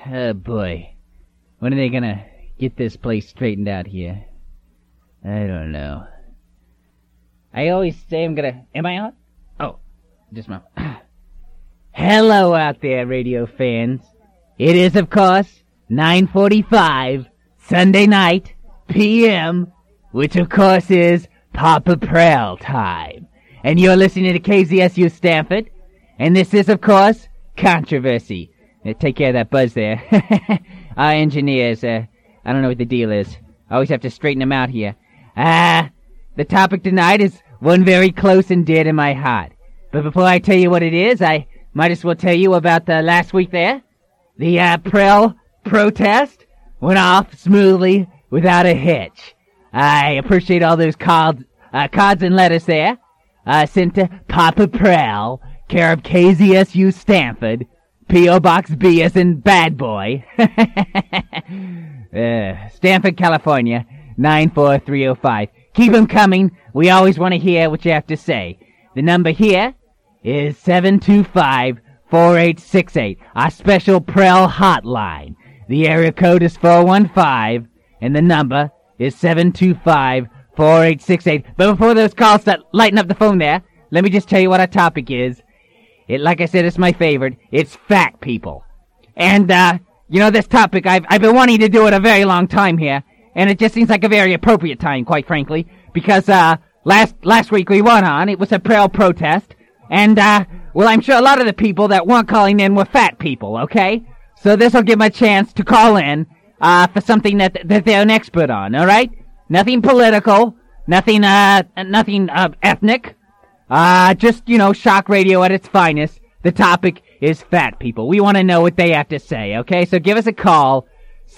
Oh, boy. When are they gonna get this place straightened out here? I don't know. I always say I'm gonna... Am I on? Oh, just my... Hello out there, radio fans. It is, of course, 9:45, Sunday night, p.m., which, of course, is Papa Prell time. And you're listening to KZSU Stanford, and this is, of course, Controversy. Take care of that buzz there. Our engineers, I don't know what the deal is. I always have to straighten them out here. The topic tonight is one very close and dear to my heart. But before I tell you what it is, I might as well tell you about last week there. The Prell protest went off smoothly without a hitch. I appreciate all those cards and letters there. Sent to Papa Prell, care of KZSU Stanford, P.O. Box B as in Bad Boy. Stanford, California, 94305. Keep them coming. We always want to hear what you have to say. The number here is 725-4868, our special Prell hotline. The area code is 415, and the number is 725-4868. But before those calls start lighting up the phone there, let me just tell you what our topic is. Like I said, it's my favorite. It's fat people. And, this topic, I've been wanting to do it a very long time here, and it just seems like a very appropriate time, quite frankly, because, last week we went on, it was a Prell protest, and, I'm sure a lot of the people that weren't calling in were fat people, okay? So this'll give them a chance to call in, for something that they're an expert on, alright? Nothing political, nothing ethnic. Just, shock radio at its finest. The topic is fat people. We want to know what they have to say, okay? So give us a call,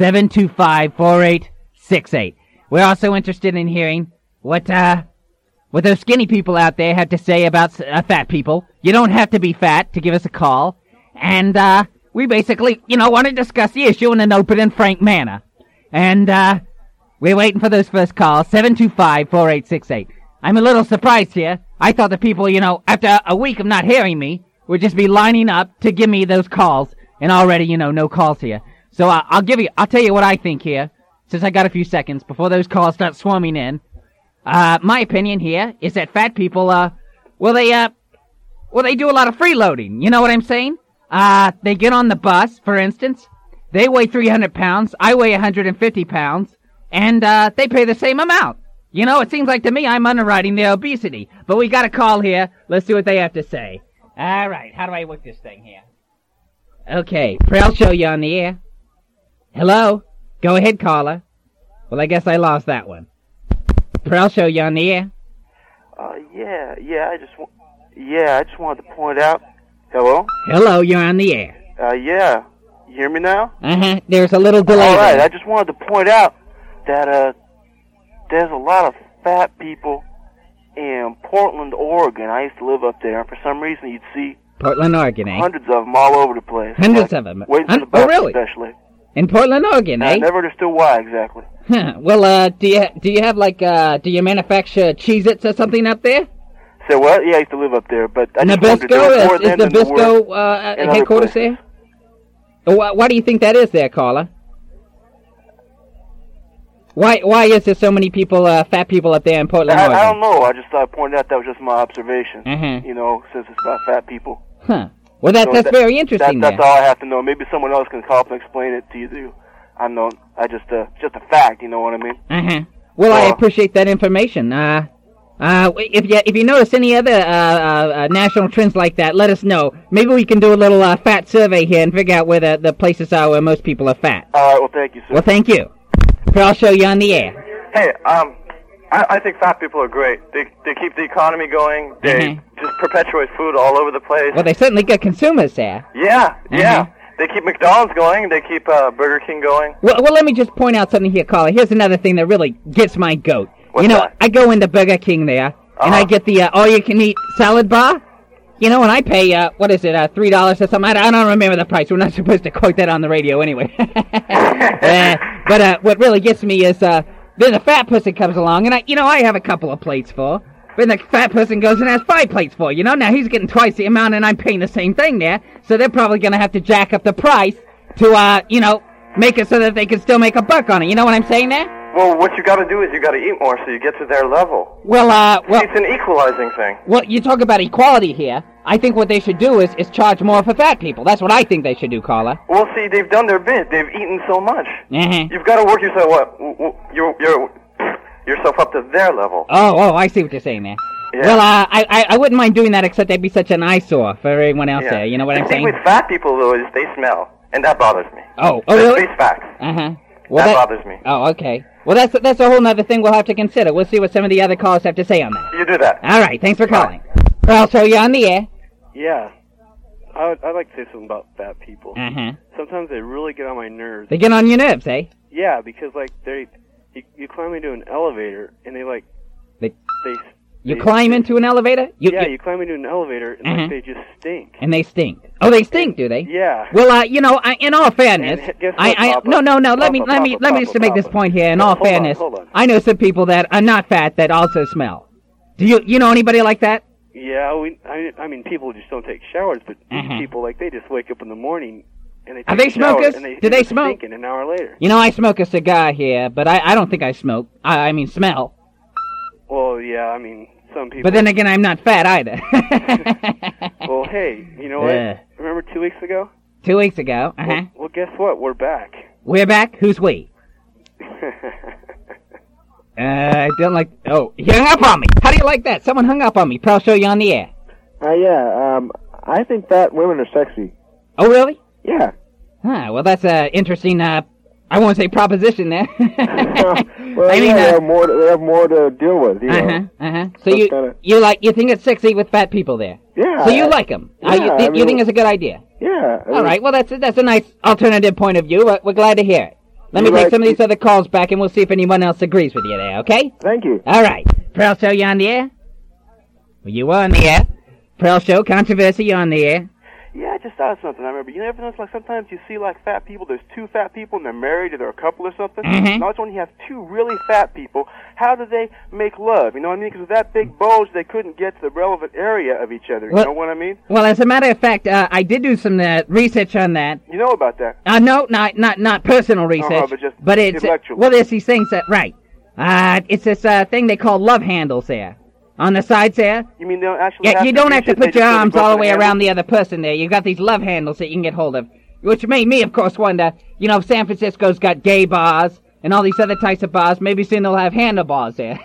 725-4868. We're also interested in hearing what those skinny people out there have to say about fat people. You don't have to be fat to give us a call. And, we basically, want to discuss the issue in an open and frank manner. And, we're waiting for those first calls, 725-4868. I'm a little surprised here. I thought the people, after a week of not hearing me, would just be lining up to give me those calls. And already, no calls here. So I'll tell you what I think here, since I got a few seconds before those calls start swarming in. My opinion here is that fat people, they do a lot of freeloading. You know what I'm saying? They get on the bus, for instance. They weigh 300 pounds. I weigh 150 pounds. And, they pay the same amount. It seems like to me I'm underwriting their obesity. But we got a call here. Let's see what they have to say. All right, how do I work this thing here? Okay, Prell Show, you on the air. Hello? Go ahead, caller. Well, I guess I lost that one. Prell Show, you on the air? I just wanted to point out. Hello? Hello, you're on the air. Yeah. You hear me now? Uh-huh, there's a little delay. All right, there. I just wanted to point out that, there's a lot of fat people in Portland, Oregon. I used to live up there, and for some reason you'd see Portland, Oregon, eh? hundreds of them all over the place. Hundreds of them? Waiting for the bus, really? especially. In Portland, Oregon, eh? I never understood why exactly. Huh. Well, do you have do you manufacture Cheez-Its or something up there? So what? Yeah, I used to live up there, but I just Nabisco? wondered Is Nabisco headquarters there? Why do you think that is there, caller? Why is there so many people, fat people up there in Portland, Oregon? I don't know. I just thought I'd point out that was just my observation. Since it's about fat people. Huh. Well, that's very interesting. That's all I have to know. Maybe someone else can call up and explain it to you. I know. Just a fact. You know what I mean? Well, I appreciate that information. If you notice any other national trends like that, let us know. Maybe we can do a little fat survey here and figure out where the places are where most people are fat. All right. Well, thank you, sir. Well, thank you. I'll show you on the air. Hey, I think fat people are great. They keep the economy going. They just perpetuate food all over the place. Well, they certainly get consumers there. Yeah. They keep McDonald's going. They keep Burger King going. Well, let me just point out something here, caller. Here's another thing that really gets my goat. What's that? I go into Burger King there, and I get the all-you-can-eat salad bar. And I pay, $3 or something. I don't remember the price. We're not supposed to quote that on the radio anyway. But what really gets me is, then the fat person comes along, and I have a couple of plates full. Then the fat person goes and has 5 plates full, Now he's getting twice the amount, and I'm paying the same thing there. So they're probably going to have to jack up the price to, make it so that they can still make a buck on it. You know what I'm saying there? Well, what you got to do is you got to eat more so you get to their level. Well, it's an equalizing thing. Well, you talk about equality here. I think what they should do is charge more for fat people. That's what I think they should do, caller. Well, see, they've done their bit. They've eaten so much. Mm-hmm. You've got to work yourself up to their level. Oh, I see what you're saying there. Yeah. Well, I wouldn't mind doing that, except they'd be such an eyesore for everyone else there. You know what I'm saying? The thing with fat people, though, is they smell, and that bothers me. Oh, really? Face facts. Uh-huh. Well, that bothers me. Oh, okay. Well, that's a whole nother thing we'll have to consider. We'll see what some of the other callers have to say on that. You do that. All right, thanks for calling. I'll show you on the air. Yeah. I'd like to say something about fat people. Uh-huh. Sometimes they really get on my nerves. They get on your nerves, eh? Yeah, because, you climb into an elevator, and You climb into an elevator? You climb into an elevator, and they just stink. And they stink. Oh, they stink, do they? Yeah. Well, in all fairness, let me just make this point here. In all fairness, hold on. I know some people that are not fat that also smell. Do you know anybody like that? Yeah, I mean, people just don't take showers, but these people, they just wake up in the morning and they take Are they a shower, smokers? and they Do they smoke? stinking an hour later. I smoke a cigar here, but I don't think I smoke. I mean, smell. Well, yeah, I mean, some people. But then again, I'm not fat either. Well, hey, you know what? Remember 2 weeks ago? 2 weeks ago, uh-huh. Well, guess what? We're back. We're back? Who's we? I don't like... Oh, he hung up on me. How do you like that? Someone hung up on me. I'll show you on the air. I think fat women are sexy. Oh, really? Yeah. Huh, well, that's an interesting, I won't say proposition there. Well, they have more to deal with, you know. So you think it's sexy with fat people there? Yeah. So you like them? Yeah, you think it's a good idea? Yeah. All right, well, that's a nice alternative point of view. We're glad to hear it. Let me take some of these other calls back, and we'll see if anyone else agrees with you there, okay? Thank you. All right. Pearl Show, you on the air? Well, you were on the air. Pearl Show, controversy, you on the air? Yeah, I just thought of something. I remember, you ever notice, sometimes you see, fat people, there's two fat people, and they're married, or they're a couple or something? Mm-hmm. Now, it's when you have two really fat people, how do they make love? You know what I mean? Because with that big bulge, they couldn't get to the relevant area of each other. You know what I mean? Well, as a matter of fact, I did do some research on that. You know about that? No, not personal research. But it's intellectual. Well, there's these things that, right. It's this thing they call love handles there. On the sides there? You mean they don't actually have you don't have to put your arms all the way handle? around the other person there. You've got these love handles that you can get hold of. Which made me, of course, wonder, San Francisco's got gay bars and all these other types of bars. Maybe soon they'll have handlebars there.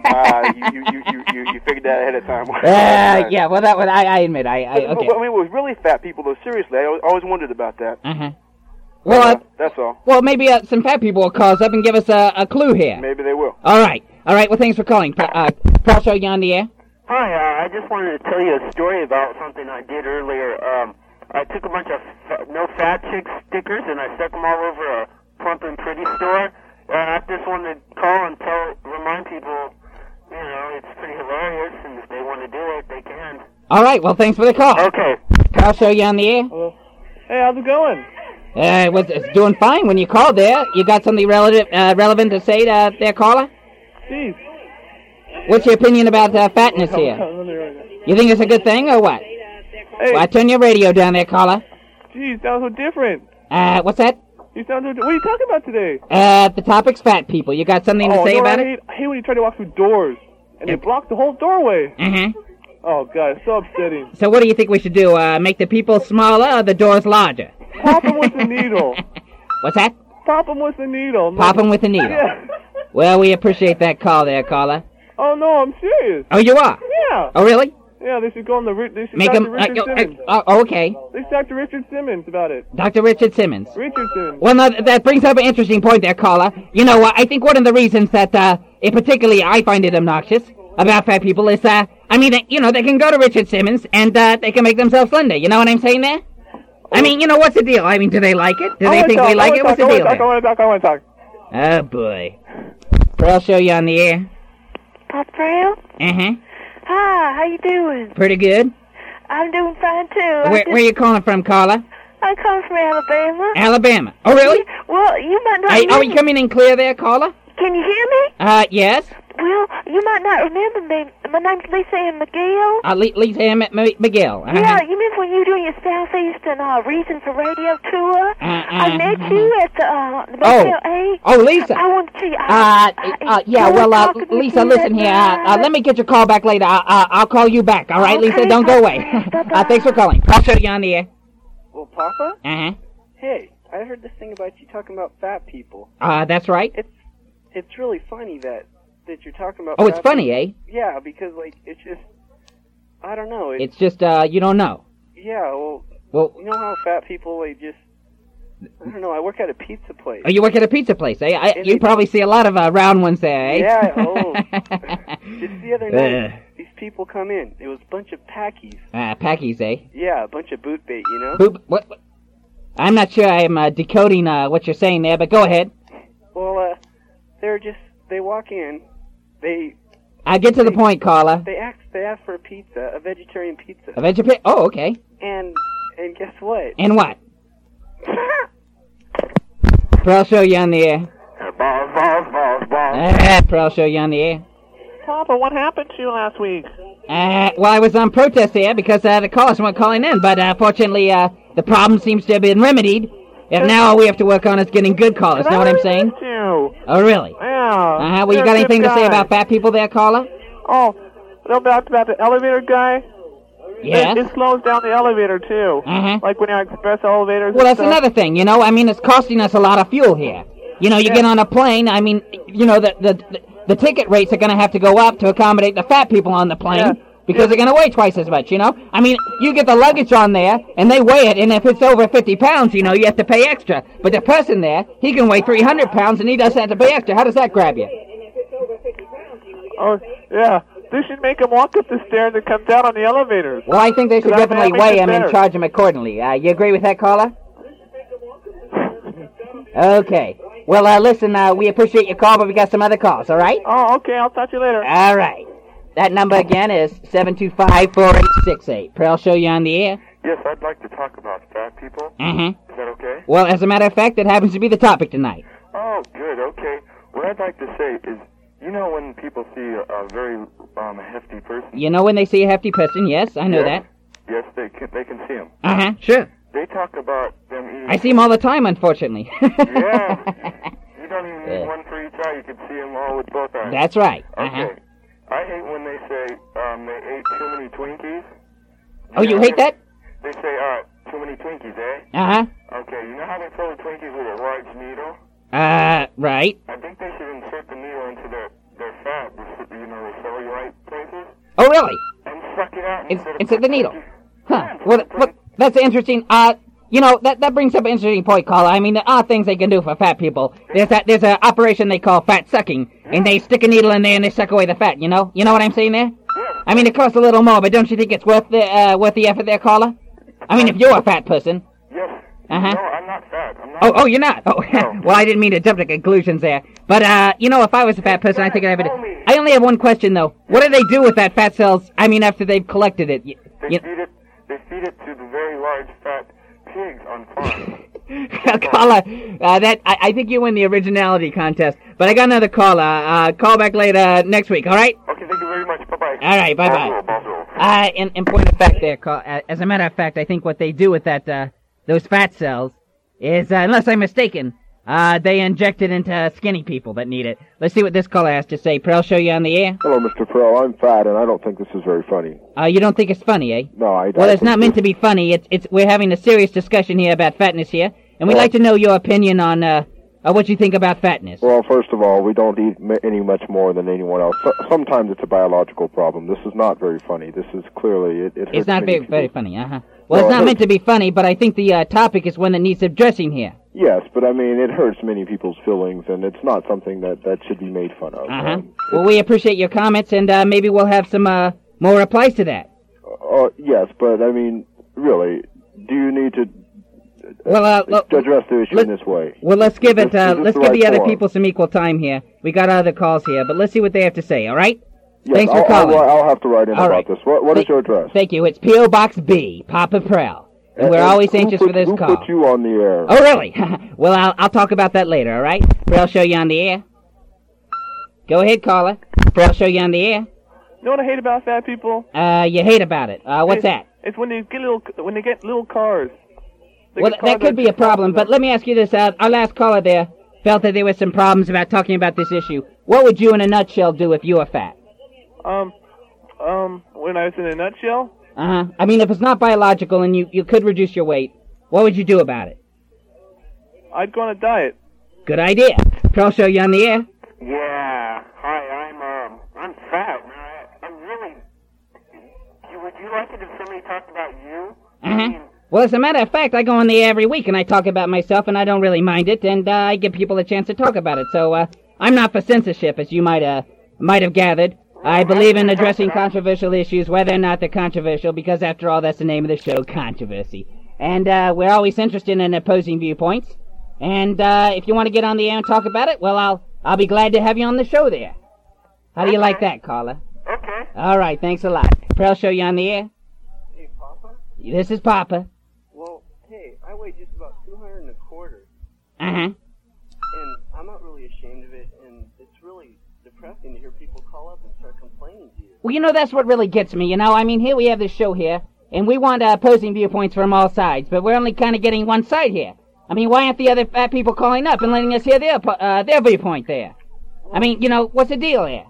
You figured that ahead of time. Yeah, well, that one, I admit, okay. But, I mean, with really fat people, though, seriously, I always wondered about that. Uh-huh. Well, that's all. Well, maybe some fat people will call us up and give us a clue here. Maybe they will. All right. Well, thanks for calling. Paul, show you on the air. Hi, I just wanted to tell you a story about something I did earlier. I took a bunch of no fat chick stickers and I stuck them all over a plump and pretty store. And I just wanted to call and remind people, it's pretty hilarious, and if they want to do it, they can. All right. Well, thanks for the call. Okay. Paul, show you on the air. Hey, how's it going? It's doing fine. When you called there, you got something relevant to say there, caller? Jeez. What's your opinion about fatness here? You think it's a good thing or what? Hey. Well, turn your radio down there, caller. Jeez, sounds so different. What's that? You sound so. What are you talking about today? The topic's fat people. You got something to say about it? I hate when you try to walk through doors and they block the whole doorway. Mm-hmm. Oh God, it's so upsetting. So what do you think we should do? Make the people smaller or the doors larger? Pop them with the needle. What's that? Pop them with the needle. Pop them with the needle. Yeah. Well, we appreciate that call there, caller. Oh no, I'm serious. Oh, you are? Yeah. Oh, really? Yeah, they should go on they should make talk them. to Richard Simmons. Okay. They should talk to Richard Simmons about it. Dr. Richard Simmons. Richard Simmons. Well, now, that brings up an interesting point there, caller. I think one of the reasons that, particularly I find it obnoxious about fat people is, they can go to Richard Simmons and, they can make themselves slender. You know what I'm saying there? I mean, what's the deal? I mean, do they like it? Do they think we like it? What's the deal there? I want to talk. Oh, boy. I'll show you on the air. Papa Frail? Uh-huh. Hi, how you doing? Pretty good. I'm doing fine, too. Where you calling from, caller? I'm calling from Alabama. Alabama. Oh, really? Well, you might not Are we coming in clear there, caller? Can you hear me? Yes. Well, you might not remember me. My name's Lisa Ann McGill. Lisa Ann McGill. Yeah, you remember when you were doing your Southeastern Reason for Radio tour? I met you at the Motel 8. Oh, Lisa. I want to tell you. Lisa, listen here. Let me get your call back later. I'll call you back. All right, Okay, Lisa, don't go away. bye-bye. Thanks for calling. I'll show you on the air. Well, Papa? Uh-huh. Hey, I heard this thing about you talking about fat people. That's right. It's really funny that you're talking about. Oh, it's fat funny, people. eh? Yeah, because like it's just, I don't know. It's just you don't know. Yeah, Well, you know how fat people like just, I don't know. I work at a pizza place. oh, you work at a pizza place, eh? You probably see a lot of round ones there, eh? Yeah. Oh, just the other night, these people come in. It was a bunch of packies. Packies, eh? Yeah, a bunch of boot bait. You know. What? I'm not sure I'm decoding what you're saying there, but go ahead. Well, they walk in. Get to the point, caller. They ask for a pizza, a vegetarian pizza. A vegetarian? Oh, okay. And guess what? And what? I'll show you on the air. I'll show you on the air. Papa, what happened to you last week? Well, I was on protest here because the callers weren't calling in, but fortunately, the problem seems to have been remedied. And now all we have to work on is getting good callers. Know what I'm saying? You. Oh, really? Yeah. Well, you got anything to say about fat people there, caller? Oh, about the elevator guy? Yes. It slows down the elevator, too. Like when you're express elevators. Well, that's another thing, you know. I mean, it's costing us a lot of fuel here. You know, you get on a plane, I mean, you know, the ticket rates are going to have to go up to accommodate the fat people on the plane. Because they're going to weigh twice as much, you know? I mean, you get the luggage on there, and they weigh it, and if it's over 50 pounds, you know, you have to pay extra. But the person there, he can weigh 300 pounds, and he doesn't have to pay extra. How does that grab you? Oh, yeah. They should make him walk up the stairs and come down on the elevators. Well, I think they should definitely weigh him and charge him accordingly. You agree with that, caller? Okay. Well, listen, we appreciate your call, but we got some other calls, all right? Oh, okay. I'll talk to you later. All right. That number again is 725-4868. I'll show you on the air. Yes, I'd like to talk about fat people. Mm-hmm. Is that okay? Well, as a matter of fact, that happens to be the topic tonight. Oh, good, okay. What I'd like to say is, you know when people see a very hefty person? You know when they see a hefty person, yes, I know that. Yes, they can see him. Uh-huh, sure. They talk about them eating... I see them all the time, unfortunately. Yeah. You don't even need one for each eye. You can see them all with both eyes. That's right. Okay. I hate when they say they ate too many Twinkies. Oh, you hate that? They say, too many Twinkies, eh? Uh-huh. Okay, you know how they fill the Twinkies with a large needle? Right. I think they should insert the needle into their fat, the cellulite places. Oh, really? And suck it out Insert the needle. Huh. Well, that's interesting. You know, that brings up an interesting point, caller. I mean, there are things they can do for fat people. There's an operation they call fat sucking, and they stick a needle in there and they suck away the fat, you know? You know what I'm saying there? I mean, it costs a little more, but don't you think it's worth the effort there, caller? I mean, if you're a fat person. Yes. Uh-huh. No, I'm not fat. Oh, you're not? Oh, no. Well, I didn't mean to jump to conclusions there. But, you know, if I was a fat person, I think I'd have it. I only have one question, though. What do they do with that fat cells, I mean, after they've collected it? They feed it to the very large fat pigs on farms. Caller, I think you win the originality contest. But I got another caller. Call back later next week, all right? Okay, thank you very much. Bye-bye. All right, bye-bye. In point of fact there, as a matter of fact, I think what they do with that those fat cells is, unless I'm mistaken, they inject it into skinny people that need it. Let's see what this caller has to say. I'll show you on the air. Hello, Mr. Pearl. I'm fat, and I don't think this is very funny. You don't think it's funny, eh? No, I don't. Well, it's not meant to be funny. We're having a serious discussion here about fatness here, and we'd like to know your opinion on what you think about fatness. Well, first of all, we don't eat any much more than anyone else. Sometimes it's a biological problem. This is not very funny. This is clearly... It's not very funny, uh-huh. Well, it's not meant to be funny, but I think the topic is one that needs addressing here. Yes, but I mean, it hurts many people's feelings, and it's not something that should be made fun of. Uh-huh. Well, we appreciate your comments, and maybe we'll have some more replies to that. Yes, but I mean, really, do you need to address the issue in this way? Well, let's give it. Let's give the other form? people some equal time here. We got other calls here, but let's see what they have to say. All right? Yes, Thanks for calling. I'll have to write in about this. What is your address? Thank you. It's P.O. Box B, Papa Prell. And we're always anxious for this call. Who put you on the air? Oh, really? Well, I'll talk about that later, all right? I'll show you on the air. Go ahead, caller. I'll show you on the air. You know what I hate about fat people? You hate about it. What's that? It's when they get little cars. Well, that could be a problem, but let me ask you this. Our last caller there felt that there were some problems about talking about this issue. What would you, in a nutshell, do if you were fat? When I was in a nutshell? Uh-huh. I mean, if it's not biological and you could reduce your weight, what would you do about it? I'd go on a diet. Good idea. I'll show you on the air. Yeah. Hi, I'm fat. I'm really... Would you like it if somebody talked about you? Uh-huh. Well, as a matter of fact, I go on the air every week and I talk about myself and I don't really mind it, and I give people a chance to talk about it. So, I'm not for censorship, as you might have gathered. I believe in addressing controversial issues, whether or not they're controversial, because after all, that's the name of the show, Controversy. And we're always interested in opposing viewpoints. And if you want to get on the air and talk about it, well, I'll be glad to have you on the show there. How do you like that, caller? Okay. All right, thanks a lot. I'll show you on the air. Hey, Papa? This is Papa. Well, hey, I weigh just about 200 and a quarter. Uh-huh. And I'm not really ashamed of it, and it's really depressing to hear people call up and start complaining to you. Well, that's what really gets me, I mean, here we have this show here, and we want opposing viewpoints from all sides, but we're only kind of getting one side here. I mean, why aren't the other fat people calling up and letting us hear their viewpoint there? I mean, what's the deal here?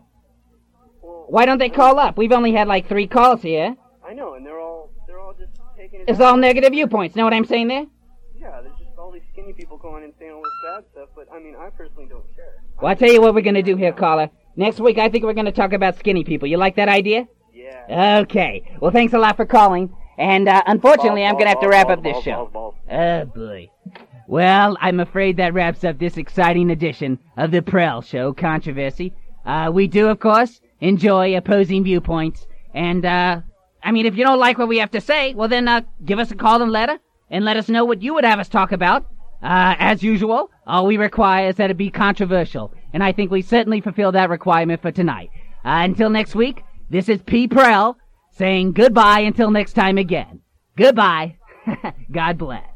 Why don't they call up? We've only had like 3 calls here. I know, and they're all just taking it. It's all negative viewpoints. Know what I'm saying there? Yeah, there's just all these skinny people going and saying all this bad stuff, but I mean, I personally don't care. Well, I'll tell you what we're going to do here, caller. Next week, I think we're going to talk about skinny people. You like that idea? Yeah. Okay. Well, thanks a lot for calling. And, unfortunately, I'm going to have to wrap up this show. Oh, boy. Well, I'm afraid that wraps up this exciting edition of the Prell Show Controversy. We do, of course, enjoy opposing viewpoints. And, I mean, if you don't like what we have to say, well, then, give us a call and letter, and let us know what you would have us talk about. As usual, all we require is that it be controversial. And I think we certainly fulfill that requirement for tonight. Until next week, this is P. Prell saying goodbye until next time again. Goodbye. God bless.